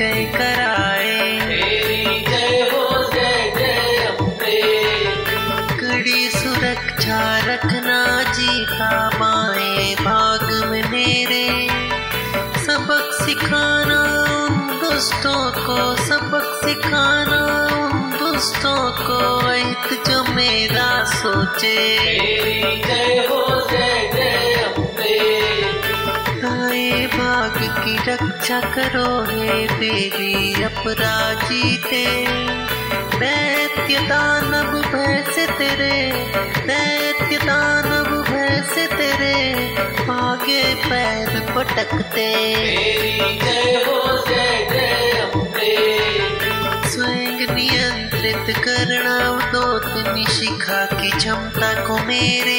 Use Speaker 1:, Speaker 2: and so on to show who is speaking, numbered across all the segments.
Speaker 1: जय कराए।
Speaker 2: तेरी जय हो जय जय अम्बे।
Speaker 1: कड़ी सुरक्षा रखना जीता बाएं भाग में मेरे। सबक सिखाना उन दुष्टों को, सबक सिखाना उन दुष्टों को, हित जो मेरा सोचे।
Speaker 2: तेरी जय हो जय जय अम्बे।
Speaker 1: दाएं भाग की रक्षा करो हे देवी अपराजिते। दैत्य दानव भय से तेरे, दैत्य दानव भय से तेरे, आगे पैर पटकते।
Speaker 2: तेरी जय हो जय जय अम्बे।
Speaker 1: स्वयं नियंत्रित करना उदोतनी शिखा की क्षमता को मेरे।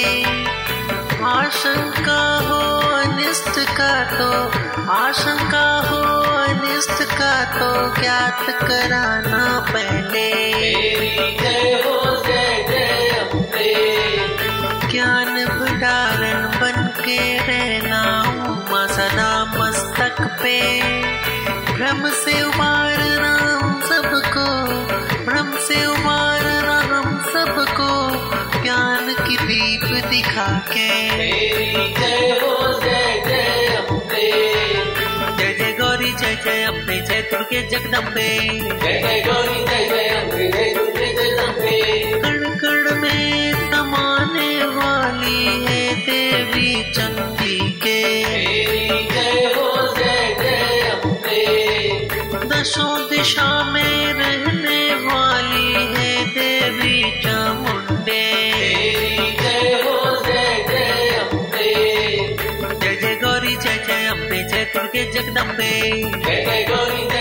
Speaker 1: आशंका हो अनिष्ट का तो, आशंका हो अनिष्ट का तो ज्ञात कराना पहले।
Speaker 2: तेरी जय हो जय जय अम्बे।
Speaker 1: ज्ञान भंडारण बन के रहना उमा सदा मस्तक पे। भ्रम से उबारना हम सबको, भ्रम से उबारना हम सबको, ज्ञान की दीप दिखा के।
Speaker 2: तेरी जय हो जय जय अम्बे।
Speaker 1: जय जय गौरी जय जय अम्बे, जय दुर्गे जगदम्बे।
Speaker 2: जय जय गौरी जय जय अम्बे, जय दुर्गे जगदम्बे।
Speaker 1: कण कण में समाने वाली है देवी चंडी के।
Speaker 2: तेरी जय हो जय जय अम्बे।
Speaker 1: दशों दिशा में रहने वाली है देवी चामुंडे।
Speaker 2: तेरी जय हो जय जय अम्बे।
Speaker 1: जय जय गौरी जय जय अम्बे, जय दुर्गे जगदम्बे।
Speaker 2: जय जय गौरी